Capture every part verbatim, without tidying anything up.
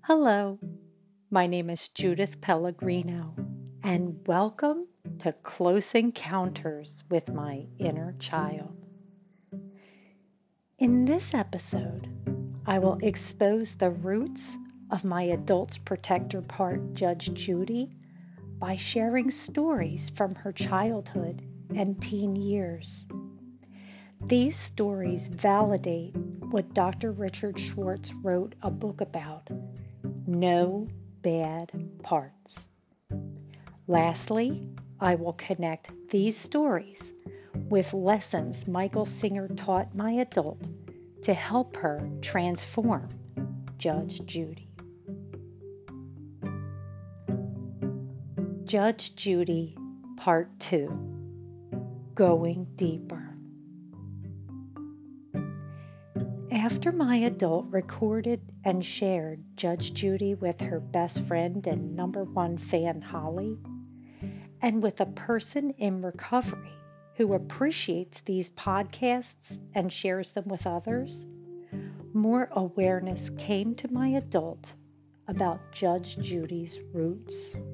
Hello, my name is Judith Pellegrino, and welcome to Close Encounters with My Inner Child. In this episode, I will expose the roots of my adult's protector part, Judge Judy, by sharing stories from her childhood and teen years. These stories validate what Doctor Richard Schwartz wrote a book about: no bad parts. Lastly, I will connect these stories with lessons Michael Singer taught my adult to help her transform Judge Judy. Judge Judy, Part two, Going Deeper. After my adult recorded and shared Judge Judy with her best friend and number one fan Holly, and with a person in recovery who appreciates these podcasts and shares them with others, more awareness came to my adult about Judge Judy's roots.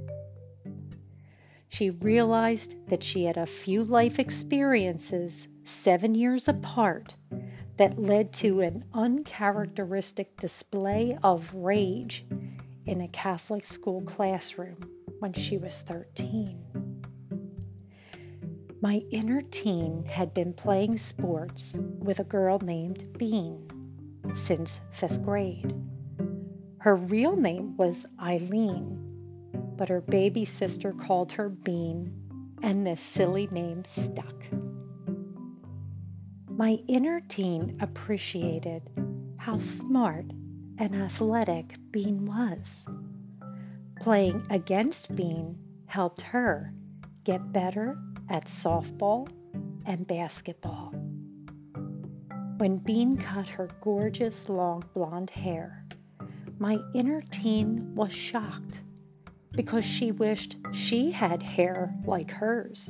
She realized that she had a few life experiences seven years apart that led to an uncharacteristic display of rage in a Catholic school classroom when she was thirteen. My inner teen had been playing sports with a girl named Bean since fifth grade. Her real name was Eileen, but her baby sister called her Bean, and this silly name stuck. My inner teen appreciated how smart and athletic Bean was. Playing against Bean helped her get better at softball and basketball. When Bean cut her gorgeous long blonde hair, my inner teen was shocked because she wished she had hair like hers.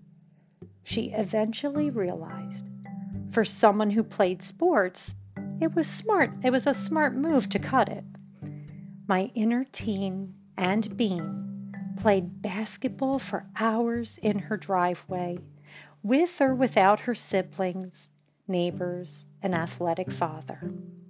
She eventually realized for someone who played sports, it was smart. It was a smart move to cut it. My inner teen and Bean played basketball for hours in her driveway, with or without her siblings, neighbors, and athletic father.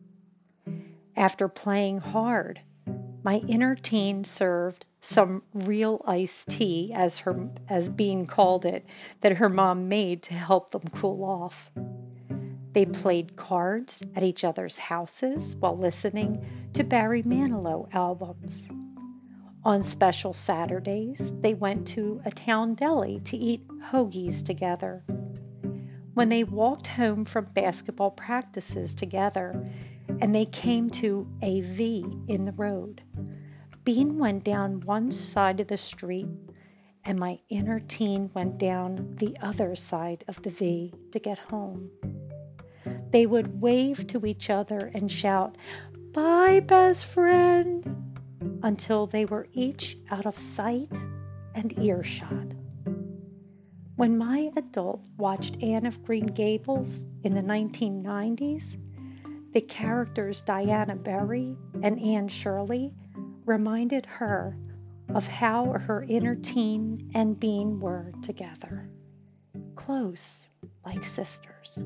After playing hard, my inner teen served some real iced tea, as her as Bean called it, that her mom made to help them cool off. They played cards at each other's houses while listening to Barry Manilow albums. On special Saturdays, they went to a town deli to eat hoagies together. When they walked home from basketball practices together and they came to a V in the road, Bean went down one side of the street and my inner teen went down the other side of the V to get home. They would wave to each other and shout, "Bye, best friend," until they were each out of sight and earshot. When my adult watched Anne of Green Gables in the nineteen nineties, the characters Diana Berry and Anne Shirley reminded her of how her inner teen and Bean were together, close like sisters.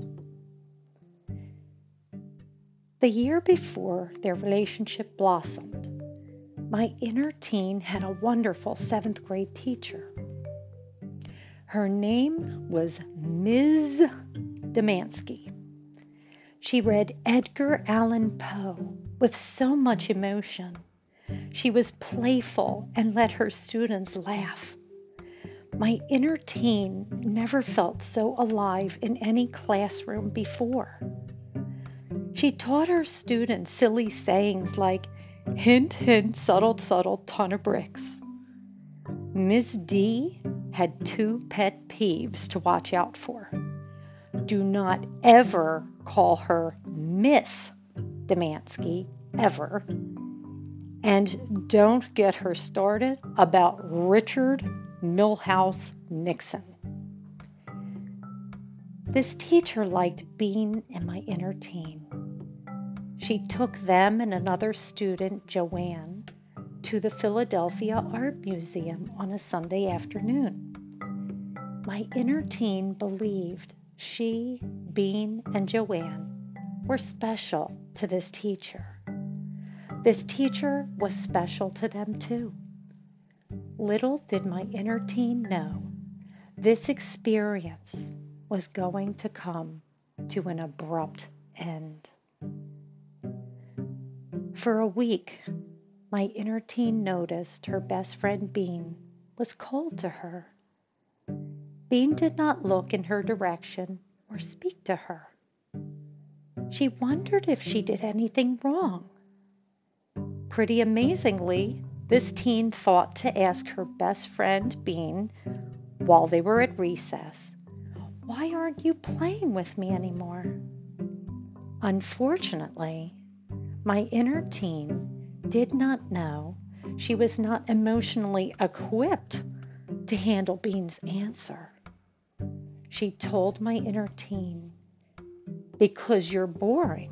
The year before their relationship blossomed, my inner teen had a wonderful seventh grade teacher. Her name was Miz Demansky. She read Edgar Allan Poe with so much emotion. She was playful and let her students laugh. My inner teen never felt so alive in any classroom before. She taught her students silly sayings like, "Hint, hint, subtle, subtle, ton of bricks." Miss D had two pet peeves to watch out for. Do not ever call her Miss Demansky, ever. And don't get her started about Richard Milhouse Nixon. This teacher liked Bean and my inner teen. She took them and another student, Joanne, to the Philadelphia Art Museum on a Sunday afternoon. My inner teen believed she, Bean, and Joanne were special to this teacher. This teacher was special to them too. Little did my inner teen know this experience was going to come to an abrupt end. For a week, my inner teen noticed her best friend Bean was cold to her. Bean did not look in her direction or speak to her. She wondered if she did anything wrong. Pretty amazingly, this teen thought to ask her best friend Bean while they were at recess, "Why aren't you playing with me anymore?" Unfortunately, my inner teen did not know she was not emotionally equipped to handle Bean's answer. She told my inner teen, "Because you're boring."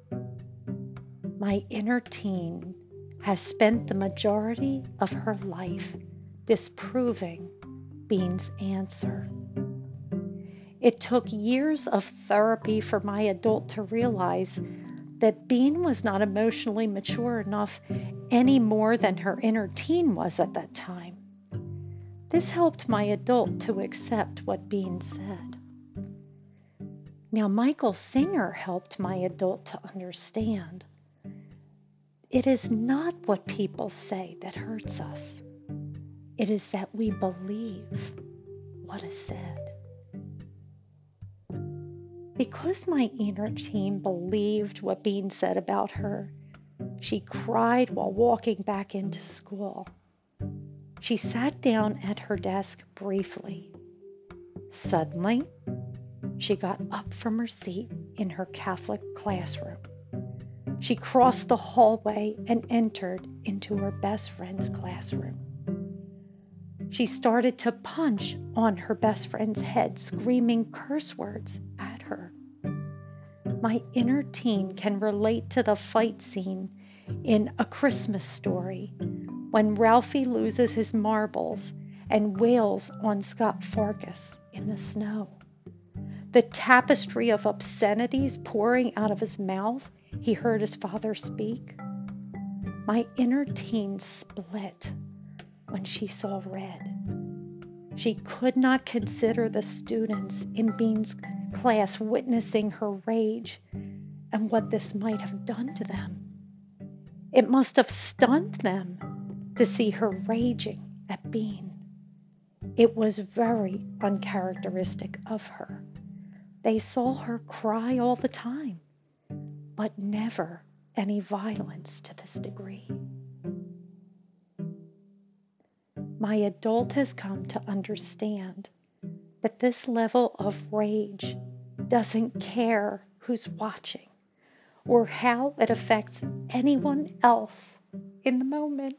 My inner teen has spent the majority of her life disproving Bean's answer. It took years of therapy for my adult to realize that Bean was not emotionally mature enough any more than her inner teen was at that time. This helped my adult to accept what Bean said. Now, Michael Singer helped my adult to understand it is not what people say that hurts us. It is that we believe what is said. Because my inner teen believed what Bean said about her, she cried while walking back into school. She sat down at her desk briefly. Suddenly, she got up from her seat in her Catholic classroom. She crossed the hallway and entered into her best friend's classroom. She started to punch on her best friend's head, screaming curse words at her. My inner teen can relate to the fight scene in A Christmas Story when Ralphie loses his marbles and wails on Scott Farkus in the snow. The tapestry of obscenities pouring out of his mouth he heard his father speak. My inner teen split when she saw red. She could not consider the students in Bean's class witnessing her rage and what this might have done to them. It must have stunned them to see her raging at Bean. It was very uncharacteristic of her. They saw her cry all the time, but never any violence to this degree. My adult has come to understand that this level of rage doesn't care who's watching or how it affects anyone else in the moment.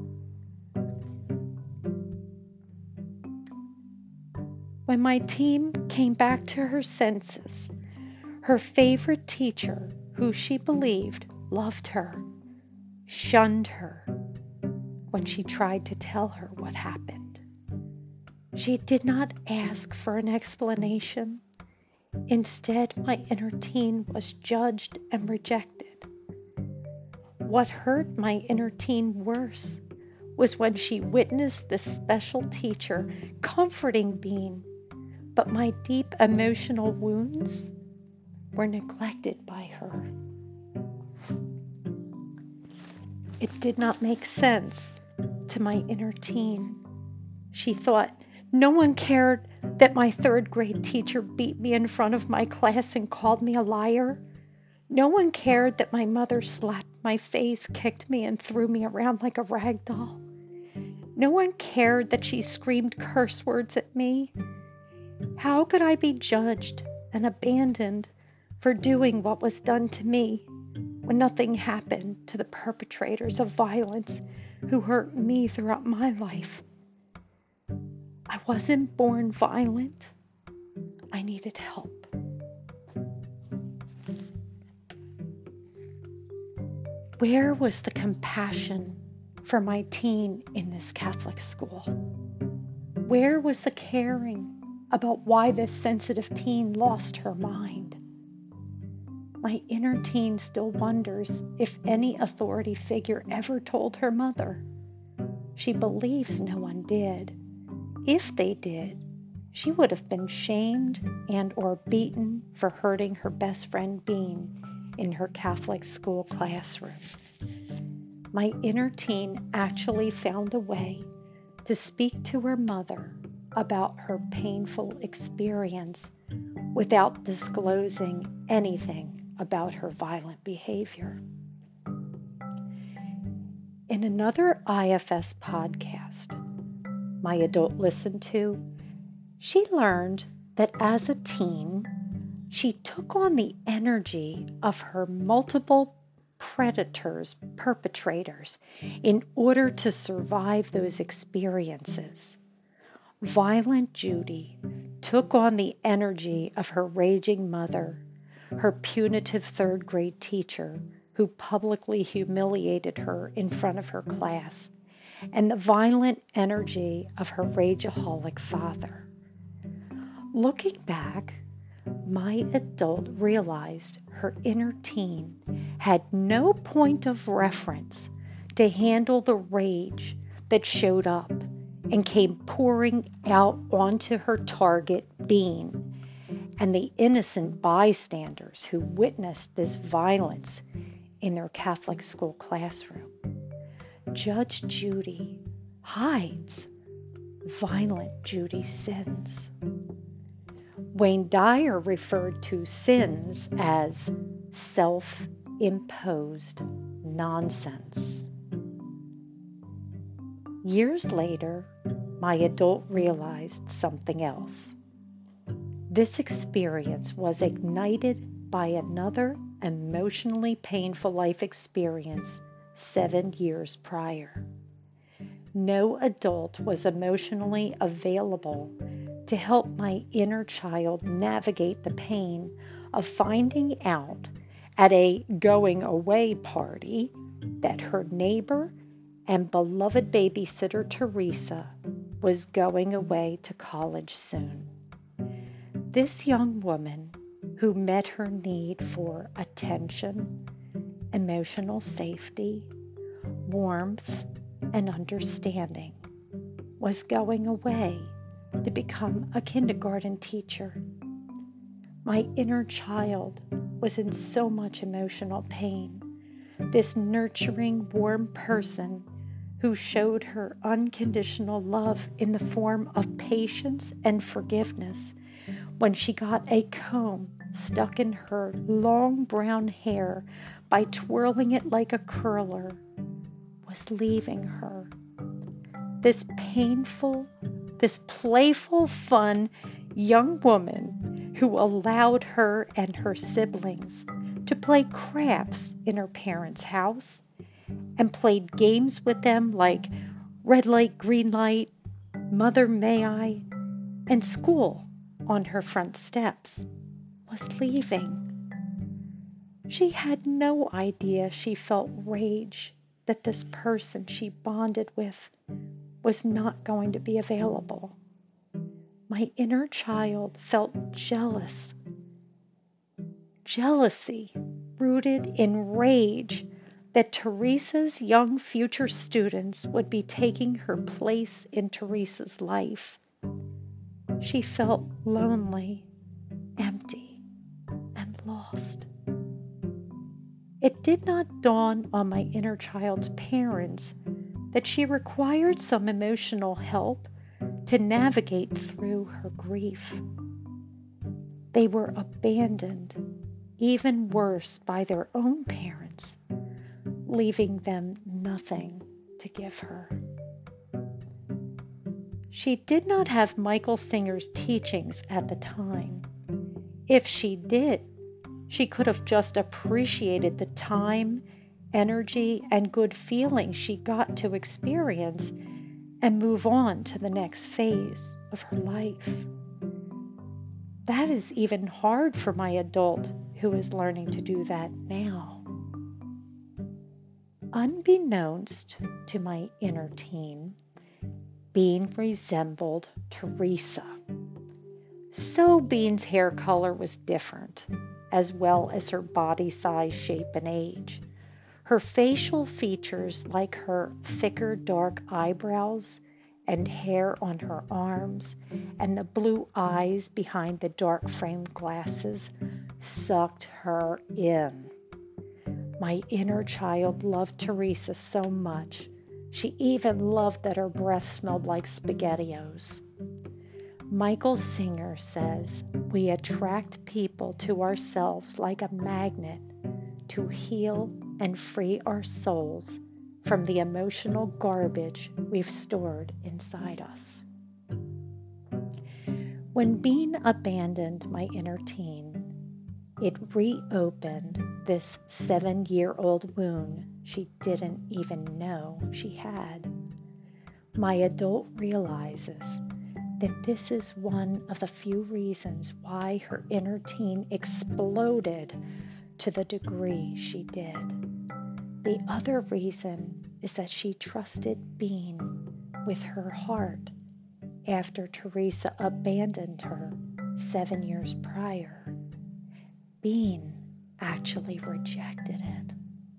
When my teen came back to her senses, her favorite teacher, who she believed loved her, shunned her when she tried to tell her what happened. She did not ask for an explanation. Instead, my inner teen was judged and rejected. What hurt my inner teen worse was when she witnessed this special teacher comforting Bean, but my deep emotional wounds were neglected by her. It did not make sense to my inner teen. She thought, no one cared that my third grade teacher beat me in front of my class and called me a liar. No one cared that my mother slapped my face, kicked me, and threw me around like a rag doll. No one cared that she screamed curse words at me. How could I be judged and abandoned for doing what was done to me when nothing happened to the perpetrators of violence who hurt me throughout my life? I wasn't born violent. I I needed help. Where was the compassion for my teen in this Catholic school? Where was the caring about why this sensitive teen lost her mind? My inner teen still wonders if any authority figure ever told her mother. She believes no one did. If they did, she would have been shamed and or beaten for hurting her best friend Bean in her Catholic school classroom. My inner teen actually found a way to speak to her mother about her painful experience without disclosing anything about her violent behavior. In another I F S podcast my adult listened to, she learned that as a teen, she took on the energy of her multiple predators, perpetrators, in order to survive those experiences. Violent Judy took on the energy of her raging mother, her punitive third grade teacher who publicly humiliated her in front of her class, and the violent energy of her rageaholic father. Looking back, my adult realized her inner teen had no point of reference to handle the rage that showed up and came pouring out onto her target, Bean, and the innocent bystanders who witnessed this violence in their Catholic school classroom. Judge Judy hides violent Judy's sins. Wayne Dyer referred to sins as self-imposed nonsense. Years later, my adult realized something else. This experience was ignited by another emotionally painful life experience seven years prior. No adult was emotionally available to help my inner child navigate the pain of finding out at a going away party that her neighbor and beloved babysitter Teresa was going away to college soon. This young woman, who met her need for attention, emotional safety, warmth, and understanding, was going away to become a kindergarten teacher. My inner child was in so much emotional pain. This nurturing, warm person who showed her unconditional love in the form of patience and forgiveness when she got a comb stuck in her long brown hair by twirling it like a curler, was leaving her. This painful, this playful, fun young woman who allowed her and her siblings to play craps in her parents' house and played games with them like red light, green light, mother may I, and school on her front steps, was leaving. She had no idea she felt rage that this person she bonded with was not going to be available. My inner child felt jealous. Jealousy rooted in rage that Teresa's young future students would be taking her place in Teresa's life. She felt lonely, empty, and lost. It did not dawn on my inner child's parents that she required some emotional help to navigate through her grief. They were abandoned, even worse, by their own parents, leaving them nothing to give her. She did not have Michael Singer's teachings at the time. If she did, she could have just appreciated the time, energy, and good feelings she got to experience and move on to the next phase of her life. That is even hard for my adult who is learning to do that now. Unbeknownst to my inner teen, Bean resembled Teresa. So Bean's hair color was different, as well as her body size, shape, and age. Her facial features, like her thicker dark eyebrows and hair on her arms, and the blue eyes behind the dark framed glasses, sucked her in. My inner child loved Teresa so much. She even loved that her breath smelled like SpaghettiOs. Michael Singer says, "We attract people to ourselves like a magnet to heal and free our souls from the emotional garbage we've stored inside us." When Bean abandoned my inner teen, it reopened this seven-year-old wound she didn't even know she had. My adult realizes that this is one of the few reasons why her inner teen exploded to the degree she did. The other reason is that she trusted Bean with her heart after Teresa abandoned her seven years prior. Bean actually rejected it.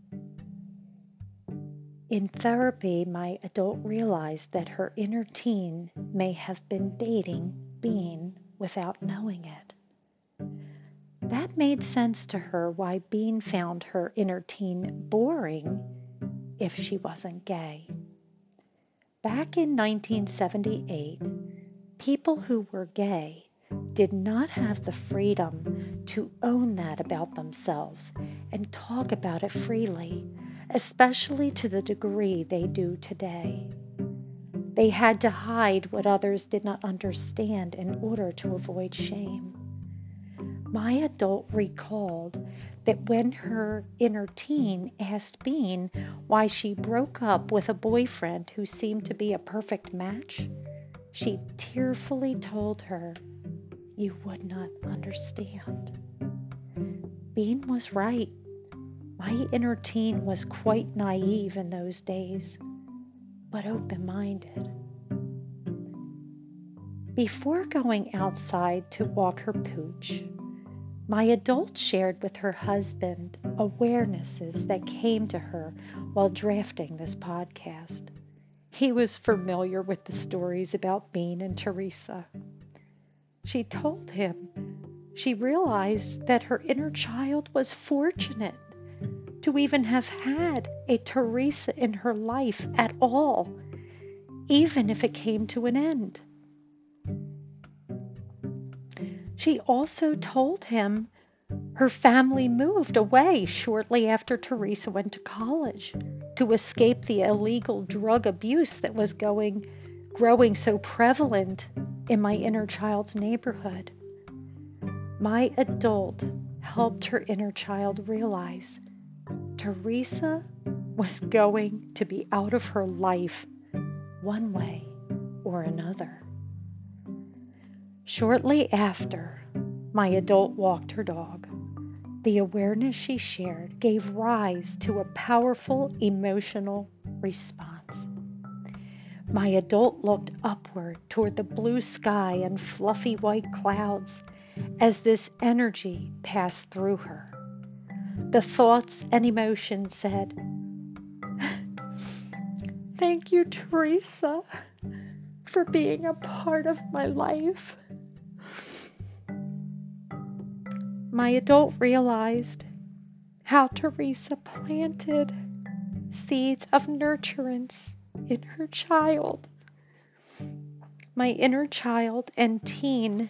In therapy, my adult realized that her inner teen may have been dating Bean without knowing it. That made sense to her why Bean found her inner teen boring if she wasn't gay. Back in nineteen seventy-eight, people who were gay did not have the freedom to own that about themselves and talk about it freely, especially to the degree they do today. They had to hide what others did not understand in order to avoid shame. My adult recalled that when her inner teen asked Bean why she broke up with a boyfriend who seemed to be a perfect match, she tearfully told her, "You would not understand." Bean was right. My inner teen was quite naive in those days, but open-minded. Before going outside to walk her pooch, my adult shared with her husband awarenesses that came to her while drafting this podcast. He was familiar with the stories about Bean and Teresa. She told him she realized that her inner child was fortunate to even have had a Teresa in her life at all, even if it came to an end. She also told him her family moved away shortly after Teresa went to college to escape the illegal drug abuse that was going, growing so prevalent in my inner child's neighborhood. My adult helped her inner child realize Teresa was going to be out of her life one way or another. Shortly after, my adult walked her dog. The awareness she shared gave rise to a powerful emotional response. My adult looked upward toward the blue sky and fluffy white clouds as this energy passed through her. The thoughts and emotions said, "Thank you, Teresa, for being a part of my life." My adult realized how Teresa planted seeds of nurturance in her child. My inner child and teen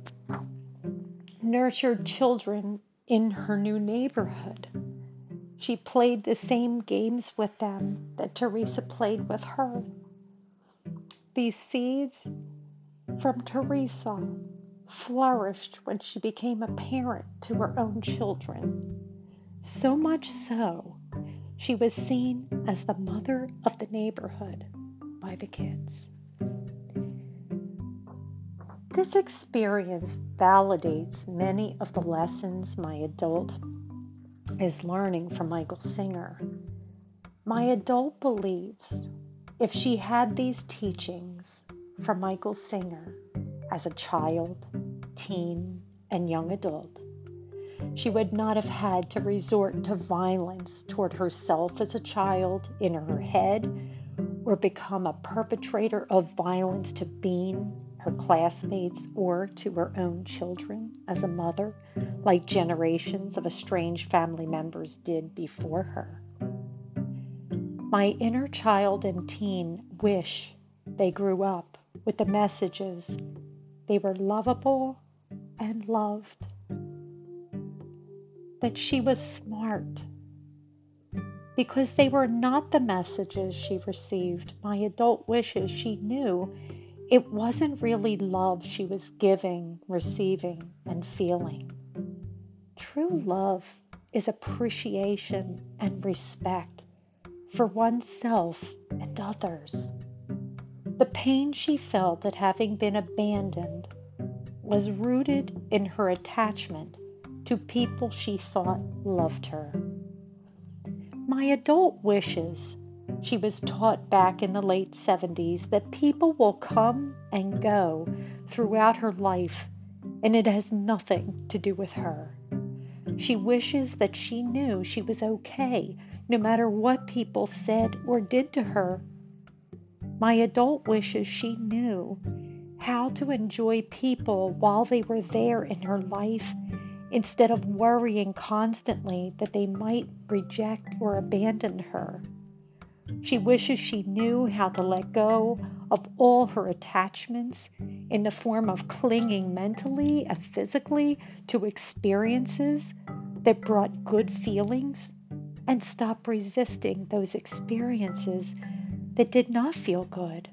nurtured children in her new neighborhood. She played the same games with them that Teresa played with her. These seeds from Teresa flourished when she became a parent to her own children. So much so, she was seen as the mother of the neighborhood by the kids. This experience validates many of the lessons my adult is learning from Michael Singer. My adult believes if she had these teachings from Michael Singer as a child, teen, and young adult, she would not have had to resort to violence toward herself as a child in her head or become a perpetrator of violence to Bean, her classmates, or to her own children as a mother, like generations of estranged family members did before her. My inner child and teen wish they grew up with the messages they were lovable and loved, that she was smart. Because they were not the messages she received, my adult wishes she knew it wasn't really love she was giving, receiving, and feeling. True love is appreciation and respect for oneself and others. The pain she felt at having been abandoned was rooted in her attachment to people she thought loved her. My adult wishes she was taught back in the late seventies that people will come and go throughout her life and it has nothing to do with her. She wishes that she knew she was okay no matter what people said or did to her. My adult wishes she knew how to enjoy people while they were there in her life instead of worrying constantly that they might reject or abandon her. She wishes she knew how to let go of all her attachments in the form of clinging mentally and physically to experiences that brought good feelings and stop resisting those experiences that did not feel good.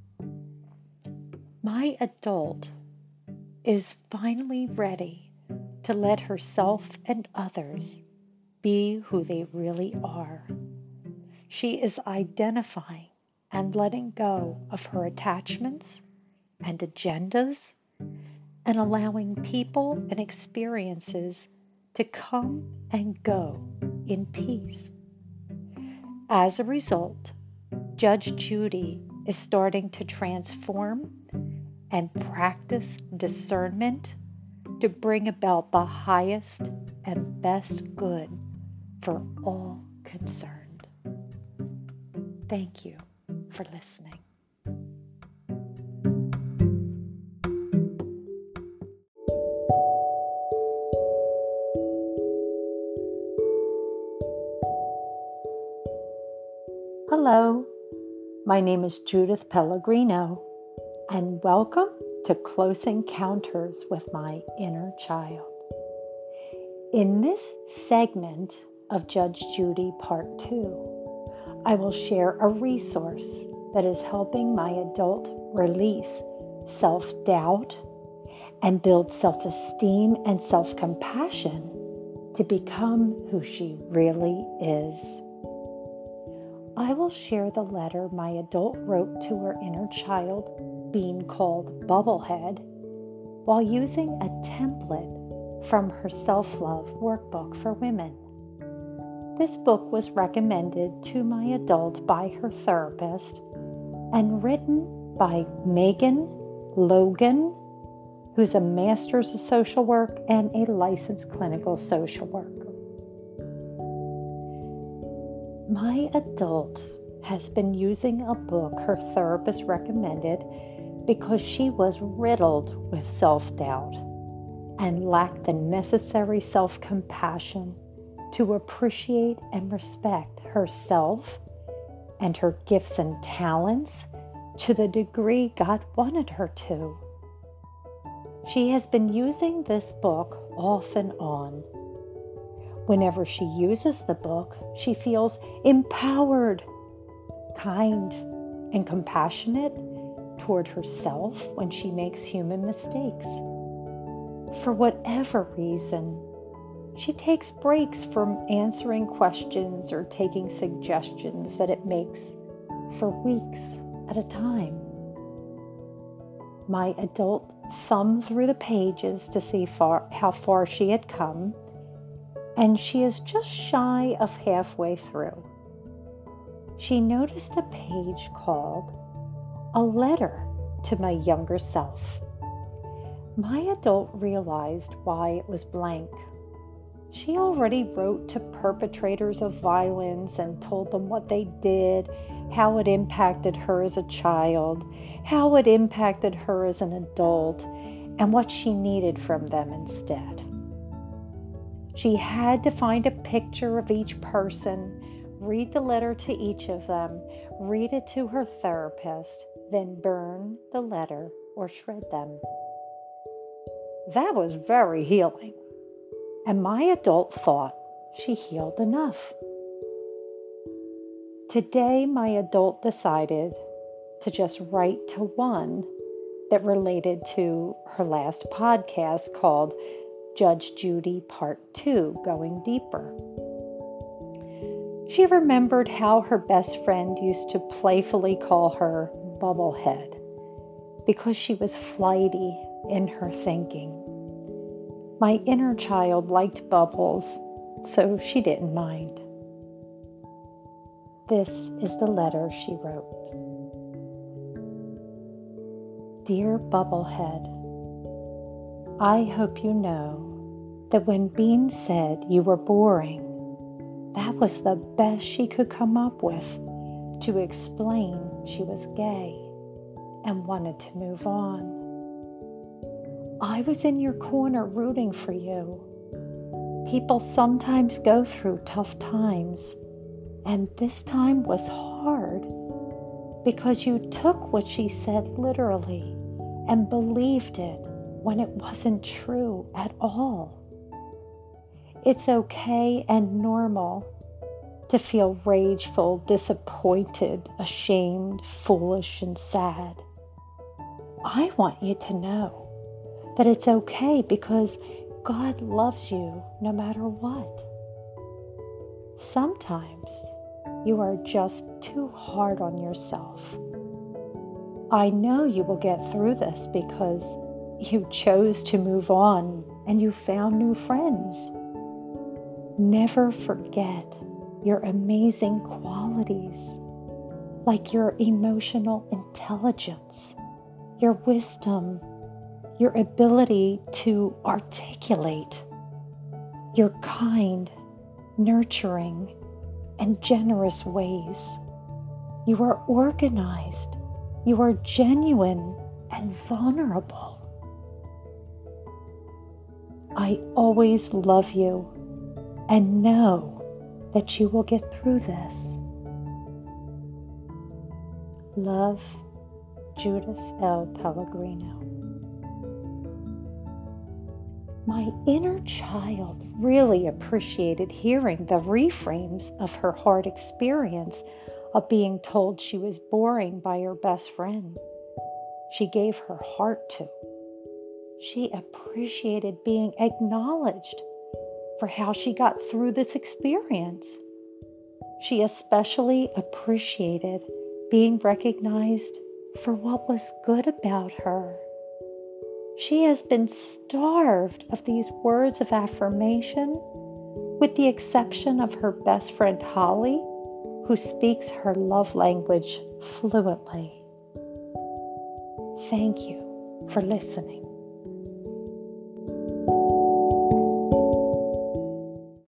My adult is finally ready to let herself and others be who they really are. She is identifying and letting go of her attachments and agendas and allowing people and experiences to come and go in peace. As a result, Judge Judy is starting to transform and practice discernment to bring about the highest and best good for all concerned. Thank you for listening. Hello, my name is Judith Pellegrino, and welcome to Close Encounters with My Inner Child. In this segment of Judge Judy Part two, I will share a resource that is helping my adult release self-doubt and build self-esteem and self-compassion to become who she really is. I will share the letter my adult wrote to her inner child, being called Bubblehead, while using a template from her self-love workbook for women. This book was recommended to my adult by her therapist and written by Megan Logan, who's a master's of social work and a licensed clinical social worker. My adult has been using a book her therapist recommended because she was riddled with self-doubt and lacked the necessary self-compassion to appreciate and respect herself and her gifts and talents to the degree God wanted her to. She has been using this book off and on. Whenever she uses the book, she feels empowered, kind, and compassionate toward herself when she makes human mistakes. For whatever reason, she takes breaks from answering questions or taking suggestions that it makes for weeks at a time. My adult thumbed through the pages to see far, how far she had come, and she is just shy of halfway through. she noticed a page called A Letter to My Younger Self. My adult realized why it was blank. She already wrote to perpetrators of violence and told them what they did, how it impacted her as a child, how it impacted her as an adult, and what she needed from them instead. She had to find a picture of each person, read the letter to each of them, read it to her therapist, then burn the letter or shred them. That was very healing, and my adult thought she healed enough. Today, my adult decided to just write to one that related to her last podcast called Judge Judy Part two, Going Deeper. She remembered how her best friend used to playfully call her Bubblehead because she was flighty in her thinking. My inner child liked bubbles, so she didn't mind. This is the letter she wrote. Dear Bubblehead, I hope you know that when Bean said you were boring, that was the best she could come up with to explain she was gay and wanted to move on. I was in your corner rooting for you. People sometimes go through tough times, and this time was hard because you took what she said literally and believed it when it wasn't true at all. It's okay and normal to feel rageful, disappointed, ashamed, foolish, and sad. I want you to know that it's okay because God loves you no matter what. Sometimes you are just too hard on yourself. I know you will get through this because you chose to move on and you found new friends. Never forget your amazing qualities, like your emotional intelligence, your wisdom, your ability to articulate, your kind, nurturing, and generous ways. You are organized. You are genuine and vulnerable. I always love you and know that you will get through this. Love, Judith L. Pellegrino. My inner child really appreciated hearing the reframes of her hard experience of being told she was boring by her best friend she gave her heart to. She appreciated being acknowledged for how she got through this experience. She especially appreciated being recognized for what was good about her. She has been starved of these words of affirmation, with the exception of her best friend Holly, who speaks her love language fluently. Thank you for listening.